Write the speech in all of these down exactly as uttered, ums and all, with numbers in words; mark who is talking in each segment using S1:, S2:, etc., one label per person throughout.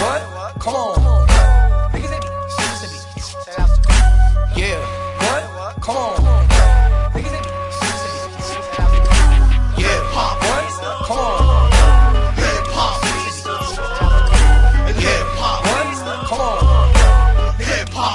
S1: What? Come on. Yeah. What? Come on. Yeah. Pop. What? Come on. Hip hop. Hip hop. What? Come on. Hip hop.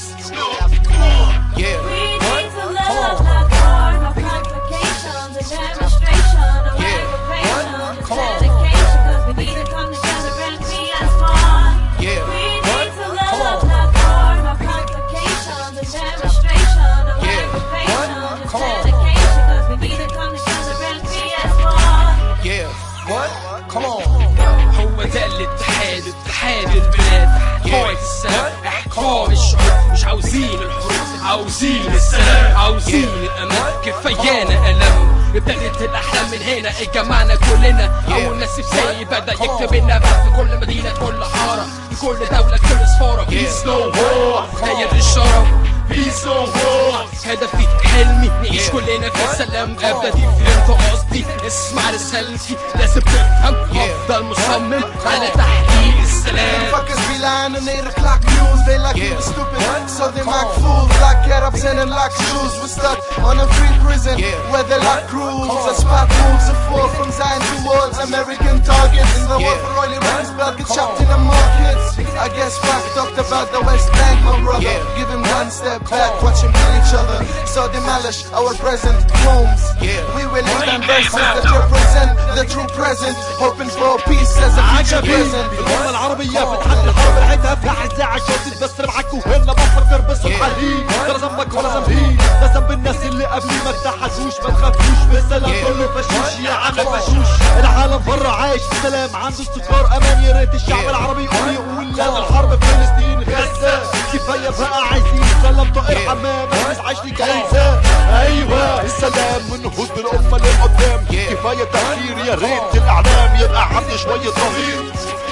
S1: Yeah.
S2: We need to love, not war, no complications, a demonstration of aggravation,
S1: Come on.
S2: dedication, cause we need to come together and be as one.
S1: Yeah.
S2: We need to love, not war, no complications, a demonstration of aggravation,
S1: Come on.
S2: dedication, cause we need to come together and be as one.
S1: Yeah. What? Come on.
S3: هو ده الاتحاد، اتحاد البلاد، حكاية السلام، احكام الشعوب. مش عاوزين الحروب، عاوزين السلام، عاوزين الأمان. كفايانا ألم، ابتدت الأحلام من هنا، اتجمعنا كلنا. أول ناس ازاي بدأ يكتب لنا بقى في كل مدينة، كل حارة، في كل دولة، كل سفارة. بيس نو وور، هي دي الشرف. بيس نو وور، هدفي حلمي نعيش كلنا في سلام أبدي. فهمت قصدي؟ اسمع رسالتي، لازم تفهم. هفضل مصمم على تحقيق السلام.
S4: Fuckers be lying and they look like news. They like you stupid, so they make fools. Like get up and like shoes. We're stuck on a free prison where they like rules. A spot moves a fall from Zion towards American targets. In the world for oily rings, blood get chopped in the markets. I guess Rock talked about the West Bank, my brother. Give him one step back, watch him kill each other. So demolish our present homes. We will lead them verses that represent the true present. Hoping for peace as a future present.
S5: الأمة العربية بتحدي الحرب الهدف هعزعك وتتبسر معك وهنا بفكر بس الحديد. لا ذنبك ولا ذنبي، ده ذنب الناس اللي قبلي. ما تحسوش ما تخافوش، بالسلام كله فشوش يا عم فشوش. العالم برا عايش في سلام، عنده استقرار امان. يا ريت الشعب العربي يقول يقول لا الحرب في فلسطين غزة. كفاية بقى عايزين سلام طائر حمام، مش عايش لي جايزة. ايوه السلام ونهوض الأمة للقدام. كفاية تفكير، يا ريت الإعلام يبقى عنده شوية ضمير.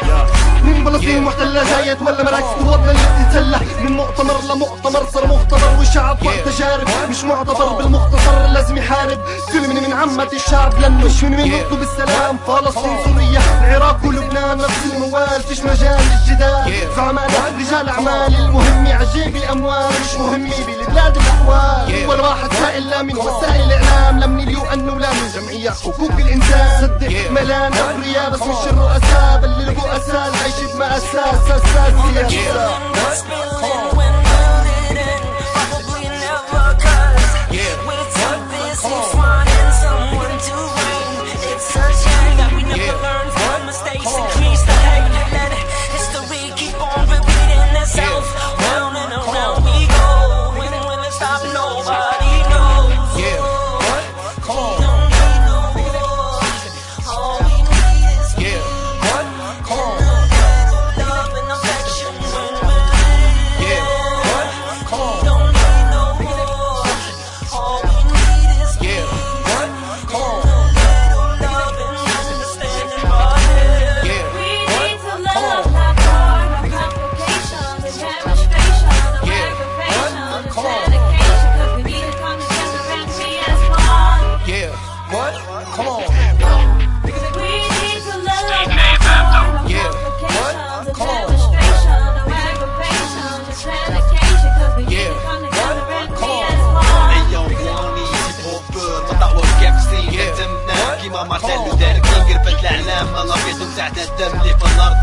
S6: من فلسطين محتلة جاية ولا مراكز قواتنا اللي بتتسلح. من مؤتمر لمؤتمر صار مختبر، والشعب فوق تجارب مش معتبر. بالمختصر لازم يحارب كل من من عامة الشعب، لانه مش من من نطلب السلام. فلسطين، سوريا، العراق ولبنان نفس الموال، فيش مجال للجدال. زعماء رجال اعمال، المهم يعجب الاموال، مش مهم بالبلاد الاحوال. ولا واحد سائل لا من وسائل الاعلام، لا من اليو ان ولا من جمعيات حقوق الانسان. صدق ملان ابرياء بس مش الرؤساء، بل الرؤساء العيش بمأساة أساس سياسة.
S7: تحت الدم اللي في الارض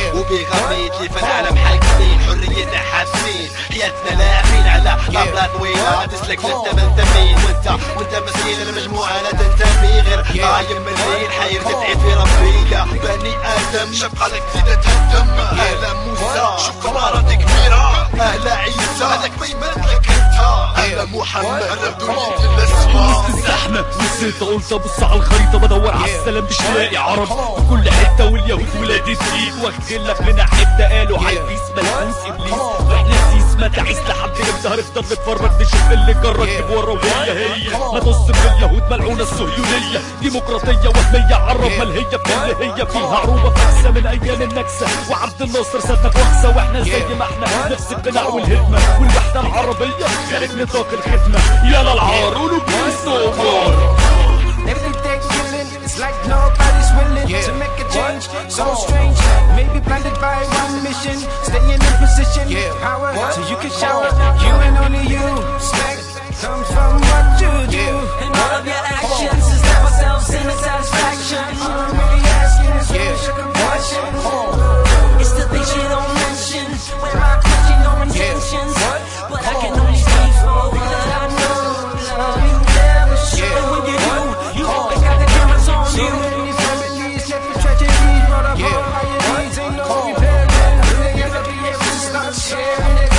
S7: وبيغميت لي في العالم حاكمين حريتنا حاسين حياتنا لاعبين على طابلة طويلة تسلك للثمن تمين وانت وانت مسكين المجموعة لا تنتمي غير قايم من الليل حير تدعي في ربية بني ادم شق لك زيدة الدم. اهلا موسى شوف قرارات كبيرة، اهلا عيسى هذاك ما يملك انت، اهلا محمد انا بدوني الاسماء.
S5: الزحمة نسيت قلت ابص على الخريطة بدور على السلام مش لاقي عرب في كل حتة، واليهود ولاد الدين واخدين لك لنا حتة. قالوا عالبيس ملبوس ابليس واحنا سيس ما تعيس لحد امتى هنفضل نتفرج نشوف اللي جرب جيب ورا وهي هي ما تص باليهود ملعونة الصهيونية ديمقراطية وهمية عرب ملهية بكل هي فيها عروبة فاكسة من ايام النكسة وعبد الناصر سابنا بوكسة واحنا زي ما احنا نفس القناع والهدمة والوحدة العربية خارج نطاق الخدمة. يلا العار قولوا بيس نو مور.
S1: Everything they killing,
S8: It's like nobody's willing to make a change. So strange, maybe blinded by one mission. Staying in position, power, so you can shower. You and only you. Respect comes from what you do.
S2: And all of your actions is never self-centered satisfaction. All I'm really asking is where's your compassion? It's the things you don't mention. When I question no intentions, but I can only speak for what I know. Love you never show. And when you do, you always got the cameras on you.
S8: These families, never tragedies, brought up all my needs. Ain't no repair, man. They ever be able to start sharing it.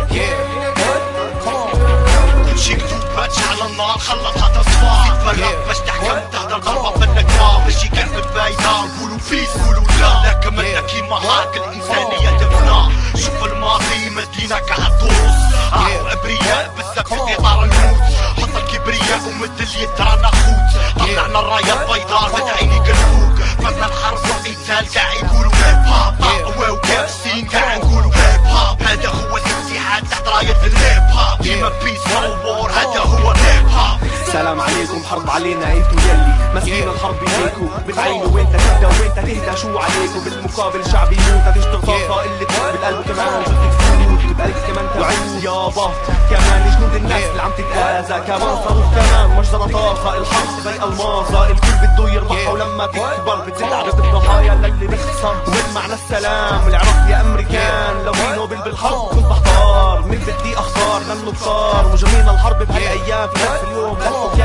S7: شي كتوبات على النار خلطها تصفى تفرق باش تحكم تهدر ضربة منك ما ماشي كان بالفايدة نقولوا بيس نقولوا لا لكن منا كيما هاك الإنسانية تفنى شوف الماضي مدينك عالدروس راهو أبرياء بالسب في إطار الموت حط الكبرياء ومد اليد رانا خوت طلعنا الراية البيضاء مدعيني كالفوق فن الحرب والقتال قاع يقولوا هيب هاب أقوى وكابسين قاع نقولوا هيب هاب هذا هو الاتحاد تحت راية الهيب هاب ديما بيس نو وور هذا هو الهيب هاب.
S5: سلام عليكم حرب علينا انتو يلي ماسكين الحرب بيديكو بتعينوا وانت تهدى وانت تهدى شو عليكم بالمقابل شعب يموت تشتغل طاقة اللي تحب بالقلب كمان جدك تفوت بقلبك كمان تعيش يابا كمان جنود الناس اللي عم تتأذى كمان صاروخ كمان مجزرة طاقة الحرب زي الماظة الكل بده يربحها ولما بتكبر بتزيد عدد الضحايا للي بيخسر وين معنى السلام العراق يا امريكان لو في نوبل بالحرب كنت بحضار من بدي اختار لانه بصار مجرمين الحرب بهالايام في نفس اليوم